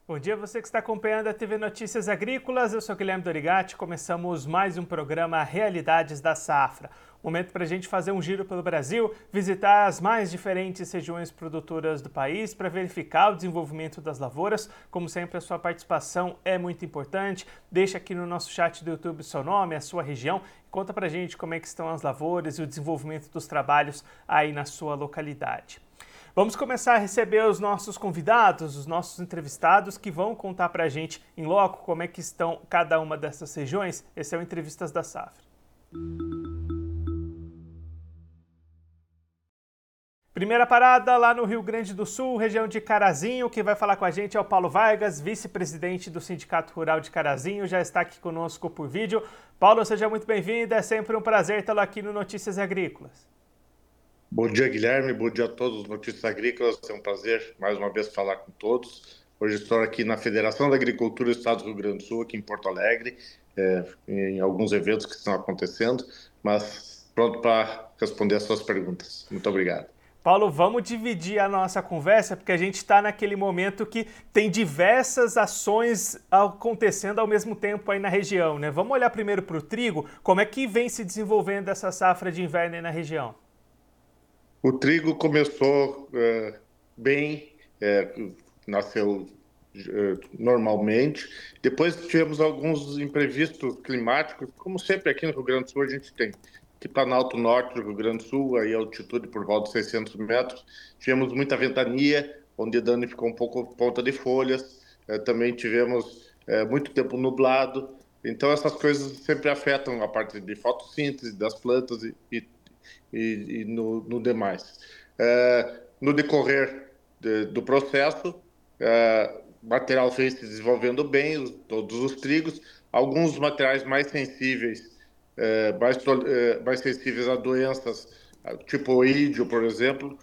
Bom dia, você que está acompanhando a TV Notícias Agrícolas. Eu sou Guilherme Dorigatti. Começamos mais um programa Realidades da Safra. Momento para a gente fazer um giro pelo Brasil, visitar as mais diferentes regiões produtoras do país para verificar o desenvolvimento das lavouras. Como sempre, a sua participação é muito importante. Deixa aqui no nosso chat do YouTube seu nome, a sua região. Conta para a gente como é que estão as lavouras e o desenvolvimento dos trabalhos aí na sua localidade. Vamos começar a receber os nossos convidados, os nossos entrevistados, que vão contar para a gente em loco como é que estão cada uma dessas regiões. Esse é o Entrevistas da Safra. Primeira parada lá no Rio Grande do Sul, região de Carazinho. Quem vai falar com a gente é o Paulo Vargas, vice-presidente do Sindicato Rural de Carazinho. Já está aqui conosco por vídeo. Paulo, seja muito bem-vindo. É sempre um prazer tê-lo aqui no Notícias Agrícolas. Bom dia, Guilherme. Bom dia a todos os Notícias Agrícolas. É um prazer, mais uma vez, falar com todos. Hoje estou aqui na Federação da Agricultura do Estado do Rio Grande do Sul, aqui em Porto Alegre, em alguns eventos que estão acontecendo, mas pronto para responder as suas perguntas. Muito obrigado. Paulo, vamos dividir a nossa conversa, porque a gente está naquele momento que tem diversas ações acontecendo ao mesmo tempo aí na região, né? Vamos olhar primeiro para o trigo, como é que vem se desenvolvendo essa safra de inverno aí na região? O trigo começou bem, nasceu normalmente. Depois tivemos alguns imprevistos climáticos, como sempre aqui no Rio Grande do Sul a gente tem. Aqui Planalto Norte do Rio Grande do Sul, aí altitude por volta de 600 metros. Tivemos muita ventania, onde danificou um pouco a ponta de folhas. Também tivemos muito tempo nublado. Então essas coisas sempre afetam a parte de fotossíntese das plantas e no demais. No decorrer do processo, o material vem se desenvolvendo bem, todos os trigos, alguns materiais mais sensíveis, mais sensíveis a doenças, tipo oídio, por exemplo,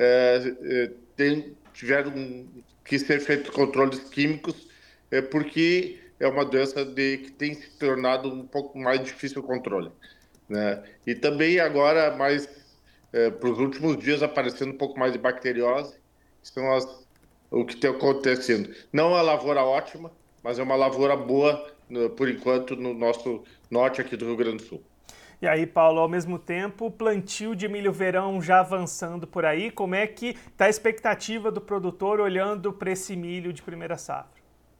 tiveram que ser feitos controles químicos, porque é uma doença que tem se tornado um pouco mais difícil o controle, né? E também agora, mais para os últimos dias, aparecendo um pouco mais de bacteriose, que são o que está acontecendo. Não é uma lavoura ótima, mas é uma lavoura boa, por enquanto, no nosso norte aqui do Rio Grande do Sul. E aí, Paulo, ao mesmo tempo, o plantio de milho verão já avançando por aí, como é que está a expectativa do produtor olhando para esse milho de primeira safra?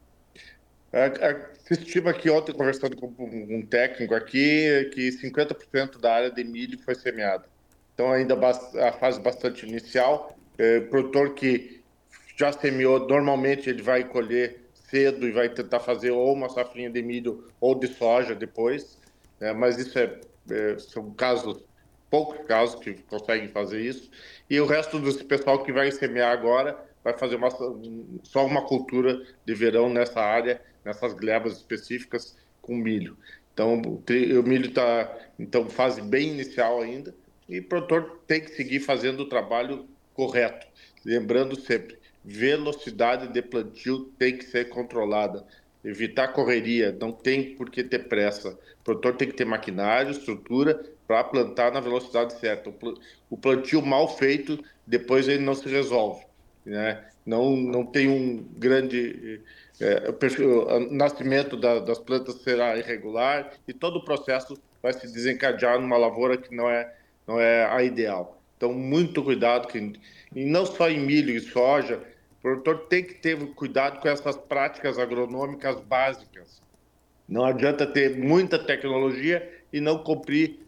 Se estima aqui ontem, conversando com um técnico aqui, que 50% da área de milho foi semeada. Então, ainda a fase bastante inicial. Produtor que já semeou, normalmente ele vai colher cedo e vai tentar fazer ou uma safrinha de milho ou de soja depois, né? Mas isso são casos, poucos casos que conseguem fazer isso. E o resto do pessoal que vai semear agora vai fazer só uma cultura de verão nessa área, nessas glebas específicas com milho. Então, o milho está em fase bem inicial ainda, e o produtor tem que seguir fazendo o trabalho correto. Lembrando sempre, velocidade de plantio tem que ser controlada. Evitar correria, não tem por que ter pressa. O produtor tem que ter maquinário, estrutura para plantar na velocidade certa. O plantio mal feito, depois ele não se resolve, né? Não tem um grande o nascimento das plantas será irregular e todo o processo vai se desencadear numa lavoura que não é a ideal. Então, muito cuidado, e não só em milho e soja, o produtor tem que ter cuidado com essas práticas agronômicas básicas. Não adianta ter muita tecnologia e não cumprir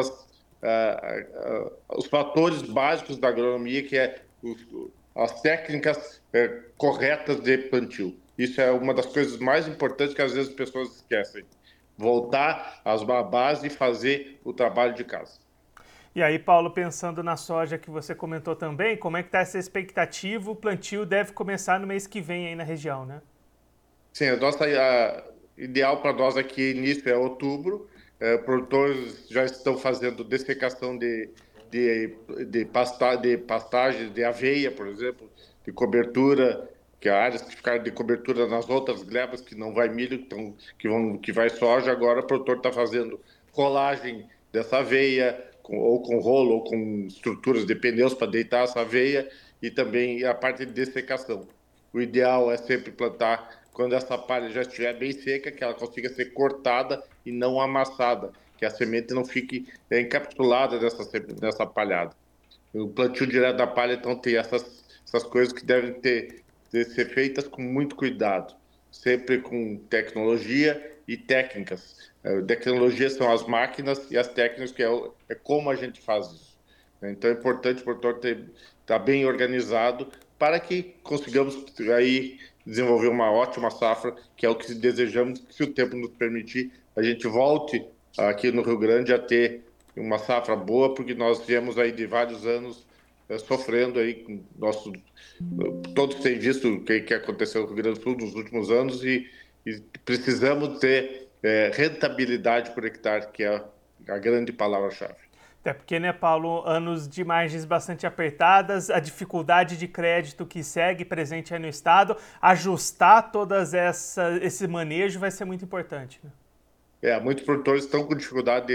os fatores básicos da agronomia, que é as técnicas corretas de plantio. Isso é uma das coisas mais importantes que às vezes as pessoas esquecem. Voltar à base e fazer o trabalho de casa. E aí, Paulo, pensando na soja que você comentou também, como é que está essa expectativa? O plantio deve começar no mês que vem aí na região, né? Sim, a ideal para nós aqui, início é outubro. Produtores já estão fazendo dessecação de pastagem, de aveia, por exemplo, de cobertura, que há áreas que ficaram de cobertura nas outras glebas, que não vai milho, então, que vai soja. Agora o produtor está fazendo rolagem dessa aveia, ou com rolo, ou com estruturas de pneus para deitar essa aveia, e também a parte de dessecação. o ideal é sempre plantar quando essa palha já estiver bem seca, que ela consiga ser cortada e não amassada, que a semente não fique encapsulada nessa palhada. O plantio direto da palha, então, tem essas coisas que devem ser feitas com muito cuidado, sempre com tecnologia e técnicas. Tecnologia são as máquinas e as técnicas que é como a gente faz isso. Então, é importante o produtor estar bem organizado para que consigamos aí desenvolver uma ótima safra, que é o que desejamos, que se o tempo nos permitir, a gente volte aqui no Rio Grande a ter uma safra boa, porque nós viemos aí de vários anos sofrendo aí com nosso. Todos têm visto o que aconteceu no Rio Grande do Sul nos últimos anos e precisamos ter rentabilidade por hectare, que é a grande palavra-chave. Até porque, né, Paulo, anos de margens bastante apertadas, a dificuldade de crédito que segue presente aí no estado, ajustar todas esse manejo vai ser muito importante, né? Muitos produtores estão com dificuldade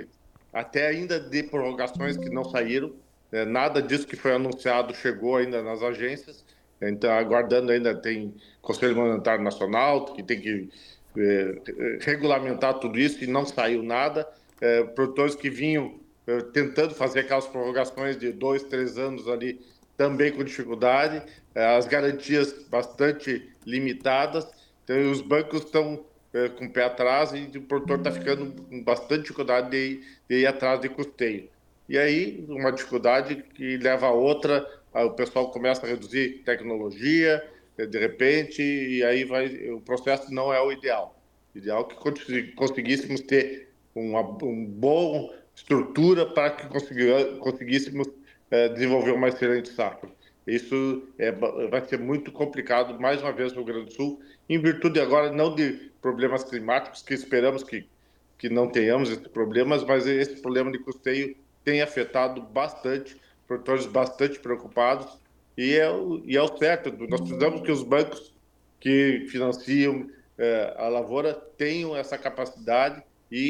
até ainda de prorrogações que não saíram. Nada disso que foi anunciado chegou ainda nas agências. Então, aguardando ainda, tem Conselho Monetário Nacional, que tem que regulamentar tudo isso e não saiu nada. Produtores que vinham tentando fazer aquelas prorrogações de 2, 3 anos ali, também com dificuldade. As garantias bastante limitadas. Então, os bancos estão com o pé atrás e o produtor está ficando com bastante dificuldade de ir atrás de custeio. E aí, uma dificuldade que leva a outra, o pessoal começa a reduzir tecnologia, de repente, e aí o processo não é o ideal. O ideal é que conseguíssemos ter uma boa estrutura para que conseguíssemos desenvolver uma excelente safra. Isso vai ser muito complicado, mais uma vez, no Rio Grande do Sul, em virtude agora não de problemas climáticos, que esperamos que não tenhamos esses problemas, mas esse problema de custeio tem afetado bastante, produtores bastante preocupados, e é o certo. Nós precisamos que os bancos que financiam a lavoura tenham essa capacidade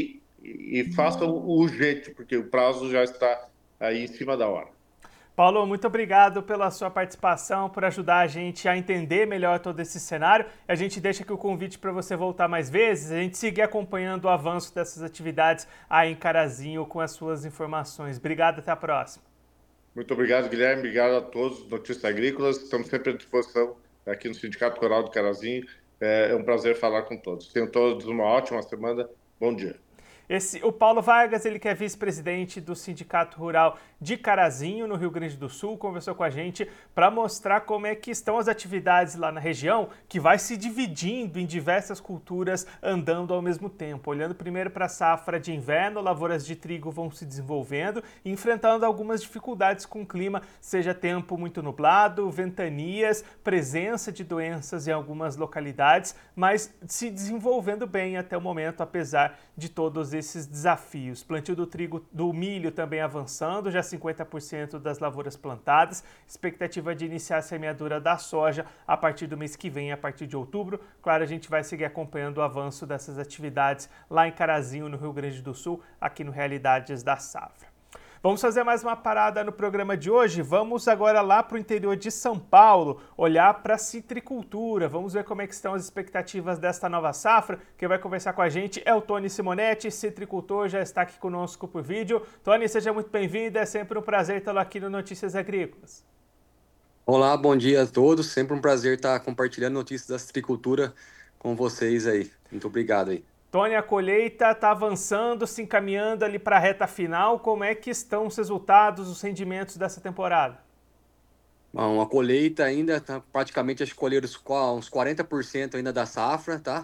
e façam o urgente, porque o prazo já está aí em cima da hora. Paulo, muito obrigado pela sua participação, por ajudar a gente a entender melhor todo esse cenário. A gente deixa aqui o convite para você voltar mais vezes, a gente seguir acompanhando o avanço dessas atividades aí em Carazinho com as suas informações. Obrigado, até a próxima. Muito obrigado, Guilherme. Obrigado a todos, Notícias Agrícolas. Estamos sempre à disposição aqui no Sindicato Rural do Carazinho. É um prazer falar com todos. Tenham todos uma ótima semana. Bom dia. O Paulo Vargas, ele que é vice-presidente do Sindicato Rural de Carazinho, no Rio Grande do Sul, conversou com a gente para mostrar como é que estão as atividades lá na região, que vai se dividindo em diversas culturas andando ao mesmo tempo. Olhando primeiro para a safra de inverno, lavouras de trigo vão se desenvolvendo e enfrentando algumas dificuldades com o clima, seja tempo muito nublado, ventanias, presença de doenças em algumas localidades, mas se desenvolvendo bem até o momento, apesar de todos esses desafios. Plantio do trigo, do milho também avançando, já 50% das lavouras plantadas. Expectativa de iniciar a semeadura da soja a partir do mês que vem, a partir de outubro. Claro, a gente vai seguir acompanhando o avanço dessas atividades lá em Carazinho, no Rio Grande do Sul, aqui no Realidades da Safra. Vamos fazer mais uma parada no programa de hoje. Vamos agora lá para o interior de São Paulo, olhar para a citricultura. Vamos ver como é que estão as expectativas desta nova safra. Quem vai conversar com a gente é o Tony Simonetti, citricultor, já está aqui conosco por vídeo. Tony, seja muito bem-vindo, é sempre um prazer tê-lo aqui no Notícias Agrícolas. Olá, bom dia a todos. Sempre um prazer estar compartilhando notícias da citricultura com vocês aí. Muito obrigado aí. Tony, a colheita está avançando, se encaminhando ali para a reta final. Como é que estão os resultados, os rendimentos dessa temporada? Bom, a colheita ainda está praticamente, acho que colheram uns 40% ainda da safra, tá?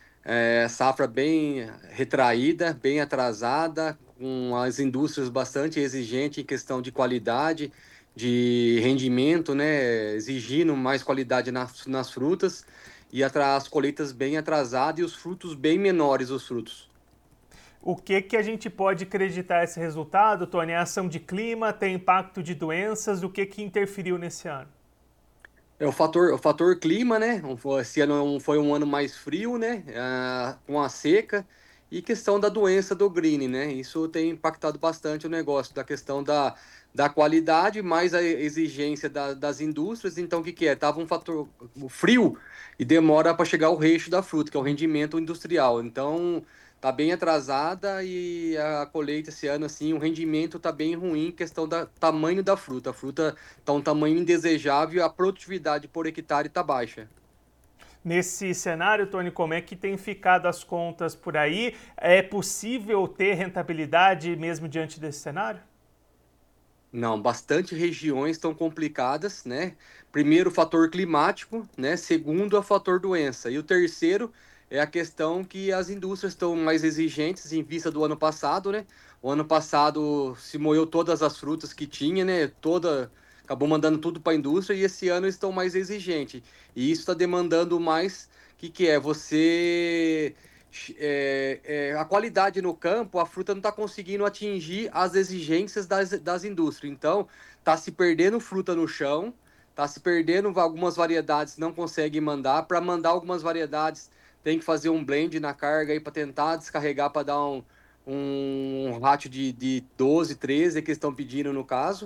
Safra bem retraída, bem atrasada, com as indústrias bastante exigentes em questão de qualidade, de rendimento, né? Exigindo mais qualidade nas frutas. E as colheitas bem atrasadas e os frutos bem menores, os frutos. O que a gente pode acreditar esse resultado, Tony? A ação de clima, tem impacto de doenças, o que interferiu nesse ano? É o fator clima, né? Esse ano foi um ano mais frio, né? Com a seca e questão da doença do green, né? Isso tem impactado bastante o negócio, da questão da qualidade, mais a exigência das indústrias. Então, o que é? Tava um fator, o frio, e demora para chegar o resto da fruta, que é o rendimento industrial. Então, tá bem atrasada e a colheita esse ano, assim, o rendimento tá bem ruim, questão do tamanho da fruta. A fruta tá um tamanho indesejável e a produtividade por hectare tá baixa. Nesse cenário, Tony, como é que tem ficado as contas por aí? É possível ter rentabilidade mesmo diante desse cenário? Não, bastante regiões estão complicadas, né? Primeiro, o fator climático, né? Segundo, o fator doença. E o terceiro é a questão que as indústrias estão mais exigentes em vista do ano passado, né? O ano passado se moeu todas as frutas que tinha, né? Acabou mandando tudo para a indústria e esse ano estão mais exigentes. E isso está demandando mais, que é você... a qualidade no campo, a fruta não está conseguindo atingir as exigências das indústrias. Então, está se perdendo fruta no chão, está se perdendo algumas variedades, não consegue mandar. Para mandar algumas variedades, tem que fazer um blend na carga para tentar descarregar, para dar um ratio de 12, 13 que eles estão pedindo no caso.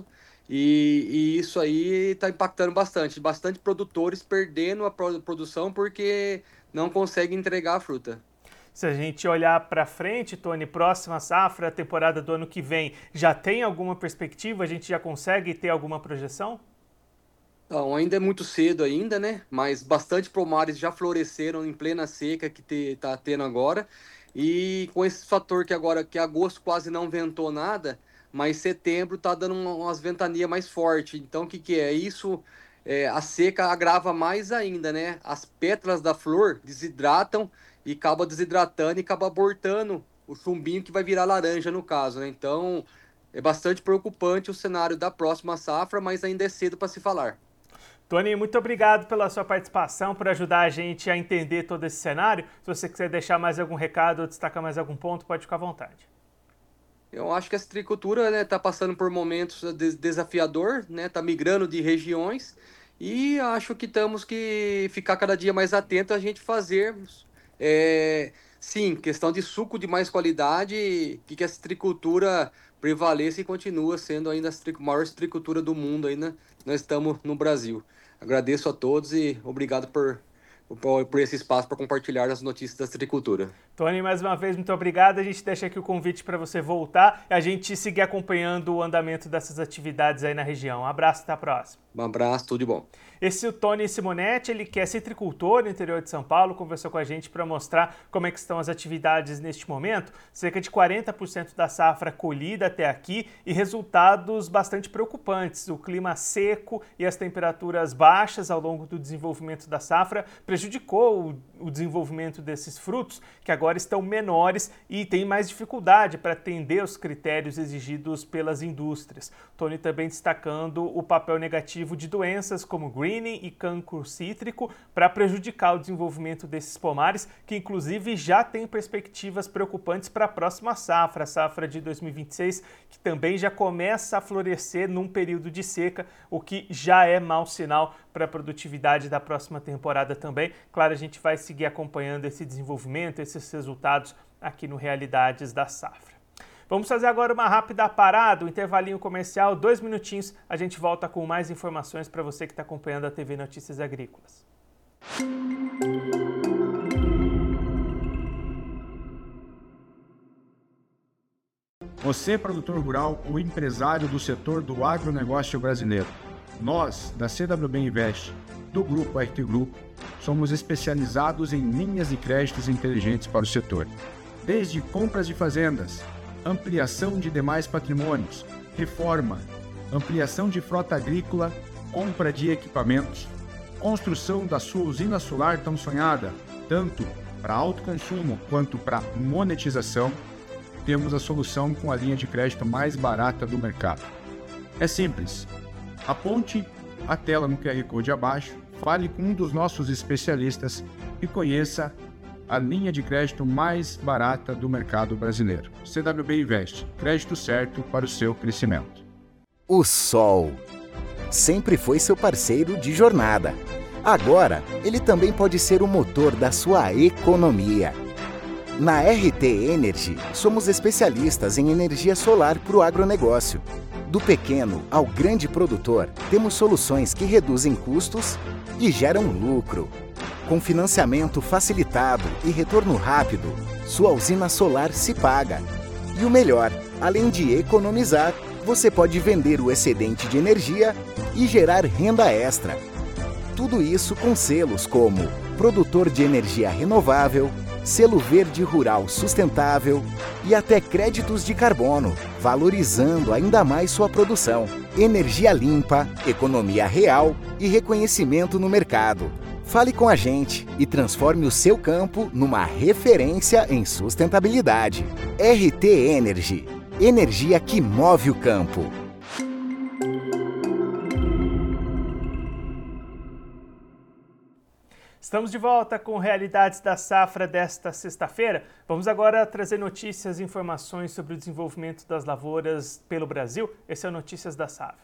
E isso aí está impactando bastante. Bastante produtores perdendo a produção porque não conseguem entregar a fruta. Se a gente olhar para frente, Tony, próxima safra, temporada do ano que vem, já tem alguma perspectiva? A gente já consegue ter alguma projeção? Não, ainda é muito cedo ainda, né? Mas bastante pomares já floresceram em plena seca que tá tendo agora. E com esse fator que agosto quase não ventou nada, mas setembro tá dando umas ventanias mais fortes. Então o que é? Isso, a seca agrava mais ainda, né? As pétalas da flor desidratam e acaba desidratando e acaba abortando o chumbinho que vai virar laranja no caso, né? Então é bastante preocupante o cenário da próxima safra, mas ainda é cedo para se falar. Tony, muito obrigado pela sua participação, por ajudar a gente a entender todo esse cenário. Se você quiser deixar mais algum recado ou destacar mais algum ponto, pode ficar à vontade. Eu acho que a citricultura, né, tá passando por momentos desafiador, né, tá migrando de regiões e acho que temos que ficar cada dia mais atento a gente fazer, sim, questão de suco de mais qualidade, que a citricultura prevaleça e continua sendo ainda a maior citricultura do mundo, ainda nós estamos no Brasil. Agradeço a todos e obrigado por esse espaço para compartilhar as notícias da citricultura. Tony, mais uma vez, muito obrigado. A gente deixa aqui o convite para você voltar e a gente seguir acompanhando o andamento dessas atividades aí na região. Um abraço, até a próxima. Um abraço, tudo de bom. Esse é o Tony Simonetti, ele que é citricultor no interior de São Paulo, conversou com a gente para mostrar como é que estão as atividades neste momento. Cerca de 40% da safra colhida até aqui e resultados bastante preocupantes. O clima seco e as temperaturas baixas ao longo do desenvolvimento da safra prejudicou o desenvolvimento desses frutos, que agora estão menores e têm mais dificuldade para atender os critérios exigidos pelas indústrias. Tony também destacando o papel negativo de doenças como greening e cancro cítrico para prejudicar o desenvolvimento desses pomares, que inclusive já tem perspectivas preocupantes para a próxima safra, a safra de 2026, que também já começa a florescer num período de seca, o que já é mau sinal para a produtividade da próxima temporada também. Claro, a gente vai seguir acompanhando esse desenvolvimento, esses resultados aqui no Realidades da Safra. Vamos fazer agora uma rápida parada, um intervalinho comercial, 2 minutinhos, a gente volta com mais informações para você que está acompanhando a TV Notícias Agrícolas. Você, produtor rural ou empresário do setor do agronegócio brasileiro. Nós, da CWB Invest, do Grupo RT Group, somos especializados em linhas de créditos inteligentes para o setor. Desde compras de fazendas, ampliação de demais patrimônios, reforma, ampliação de frota agrícola, compra de equipamentos, construção da sua usina solar tão sonhada, tanto para autoconsumo quanto para monetização, temos a solução com a linha de crédito mais barata do mercado. É simples. Aponte a tela no QR Code abaixo, fale com um dos nossos especialistas e conheça a linha de crédito mais barata do mercado brasileiro. CWB Invest, crédito certo para o seu crescimento. O Sol sempre foi seu parceiro de jornada. Agora, ele também pode ser o motor da sua economia. Na RT Energy, somos especialistas em energia solar para o agronegócio. Do pequeno ao grande produtor, temos soluções que reduzem custos e geram lucro. Com financiamento facilitado e retorno rápido, sua usina solar se paga. E o melhor, além de economizar, você pode vender o excedente de energia e gerar renda extra. Tudo isso com selos como Produtor de Energia Renovável, Selo Verde Rural Sustentável e até créditos de carbono, valorizando ainda mais sua produção. Energia limpa, economia real e reconhecimento no mercado. Fale com a gente e transforme o seu campo numa referência em sustentabilidade. RT Energy. Energia que move o campo. Estamos de volta com Realidades da Safra desta sexta-feira. Vamos agora trazer notícias e informações sobre o desenvolvimento das lavouras pelo Brasil. Esse é o Notícias da Safra.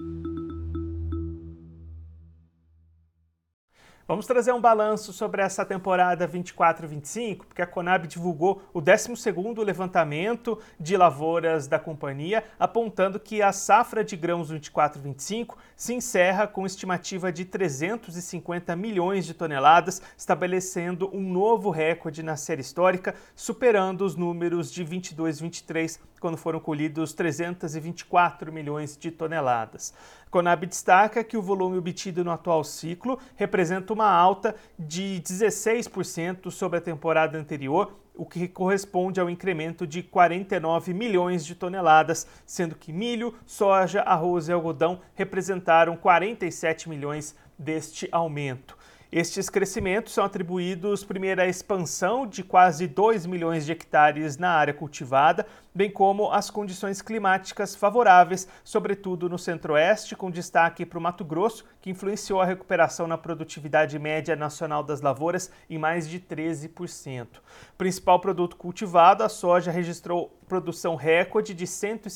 Vamos trazer um balanço sobre essa temporada 24-25, porque a Conab divulgou o 12º levantamento de lavouras da companhia, apontando que a safra de grãos 24-25 se encerra com estimativa de 350 milhões de toneladas, estabelecendo um novo recorde na série histórica, superando os números de 22-23, quando foram colhidos 324 milhões de toneladas. A Conab destaca que o volume obtido no atual ciclo representa uma alta de 16% sobre a temporada anterior, o que corresponde ao incremento de 49 milhões de toneladas, sendo que milho, soja, arroz e algodão representaram 47 milhões deste aumento. Estes crescimentos são atribuídos primeiro à expansão de quase 2 milhões de hectares na área cultivada, bem como às condições climáticas favoráveis, sobretudo no centro-oeste, com destaque para o Mato Grosso, que influenciou a recuperação na produtividade média nacional das lavouras em mais de 13%. Principal produto cultivado, a soja registrou produção recorde de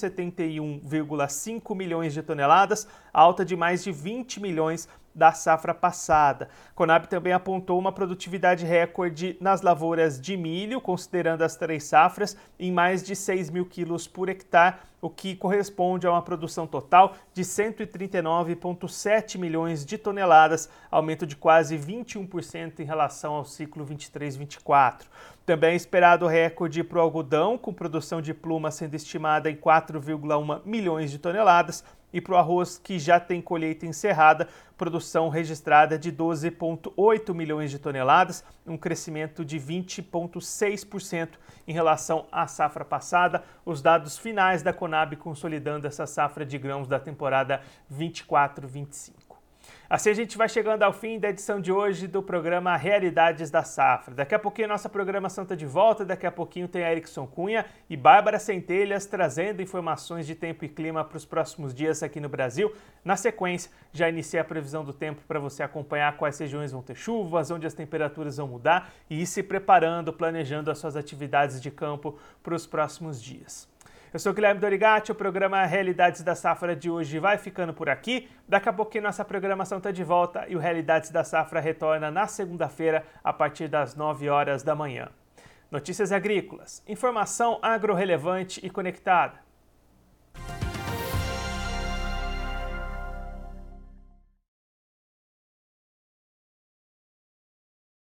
171,5 milhões de toneladas, alta de mais de 20 milhões da safra passada. A Conab também apontou uma produtividade recorde nas lavouras de milho, considerando as 3 safras, em mais de 6 mil quilos por hectare, o que corresponde a uma produção total de 139,7 milhões de toneladas, aumento de quase 21% em relação ao ciclo 23-24. Também é esperado recorde para o algodão, com produção de pluma sendo estimada em 4,1 milhões de toneladas, e para o arroz, que já tem colheita encerrada, produção registrada de 12,8 milhões de toneladas, um crescimento de 20,6% em relação à safra passada. Os dados finais da Conab consolidando essa safra de grãos da temporada 24-25. Assim a gente vai chegando ao fim da edição de hoje do programa Realidades da Safra. Daqui a pouquinho nossa programação está de volta, daqui a pouquinho tem Erickson Cunha e Bárbara Centelhas trazendo informações de tempo e clima para os próximos dias aqui no Brasil. Na sequência, já iniciei a previsão do tempo para você acompanhar quais regiões vão ter chuvas, onde as temperaturas vão mudar e ir se preparando, planejando as suas atividades de campo para os próximos dias. Eu sou o Guilherme Dorigatti, o programa Realidades da Safra de hoje vai ficando por aqui. Daqui a pouquinho nossa programação está de volta e o Realidades da Safra retorna na segunda-feira a partir das 9 horas da manhã. Notícias agrícolas, informação agro-relevante e conectada.